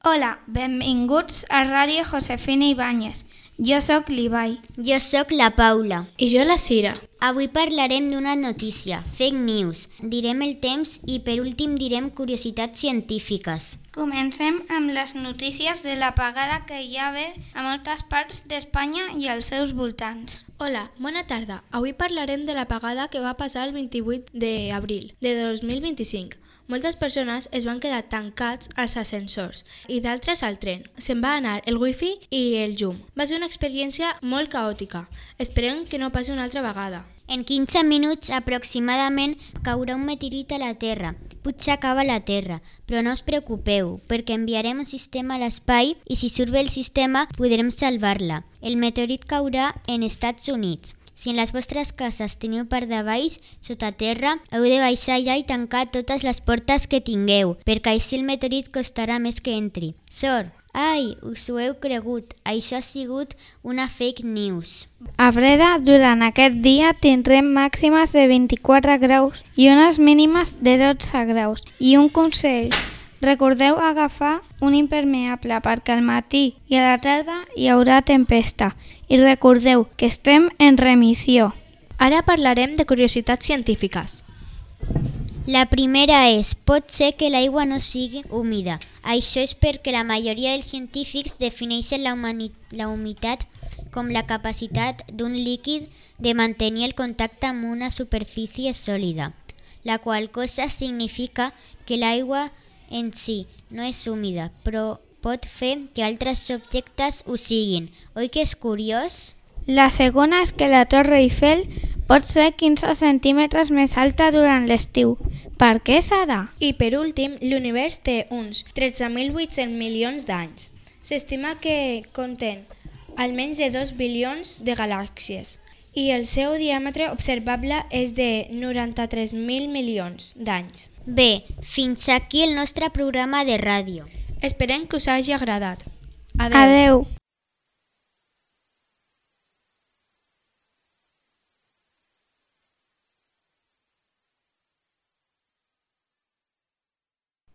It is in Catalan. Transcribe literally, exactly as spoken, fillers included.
Hola, benvinguts a Ràdio Josefina Ibáñez. Jo sóc l'Ibai. Jo sóc la Paula. I jo la Cira. Avui parlarem d'una notícia, fake news. Direm el temps i per últim direm curiositats científiques. Comencem amb les notícies de l'apagada que hi ha haver a moltes parts d'Espanya i als seus voltants. Hola, bona tarda. Avui parlarem de l'apagada que va passar el vint-i-vuit d'abril de dos mil vint-i-cinc. Moltes persones es van quedar tancats als ascensors i d'altres al tren. Se'n va anar el wifi i el llum. Va ser una experiència molt caòtica. Esperem que no passi una altra vegada. En quinze minuts aproximadament caurà un meteorit a la Terra. Potser acaba la Terra, però no us preocupeu, perquè enviarem un sistema a l'espai i si surt bé el sistema podrem salvar-la. El meteorit caurà en Estats Units. Si en les vostres cases teniu part de baix, sota terra, heu de baixar allà i tancar totes les portes que tingueu, perquè així el meteorit costarà més que entri. Sort! Ai, us ho heu cregut, això ha sigut una fake news. A Breda, durant aquest dia, tindrem màximes de vint-i-quatre graus i unes mínimes de dotze graus. I un consell, recordeu agafar un impermeable perquè al matí i a la tarda hi haurà tempesta. I recordeu que estem en remissió. Ara parlarem de curiositats científiques. La primera és, pot ser que l'aigua no sigui húmida. Això és perquè la majoria dels científics defineixen la, humani- la humitat com la capacitat d'un líquid de mantenir el contacte amb una superfície sòlida, la qual cosa significa que l'aigua en si no és húmida, però pot fer que altres objectes ho siguin. Oi que és curiós? La segona és que la Torre Eiffel pot ser quinze centímetres més alta durant l'estiu. Per què serà? I per últim, l'univers té uns tretze mil vuit-cents milions d'anys. S'estima que conten almenys de dos bilions de galàxies i el seu diàmetre observable és de noranta-tres mil milions d'anys. Bé, fins aquí el nostre programa de ràdio. Esperem que us hagi agradat. Adeu. Adeu.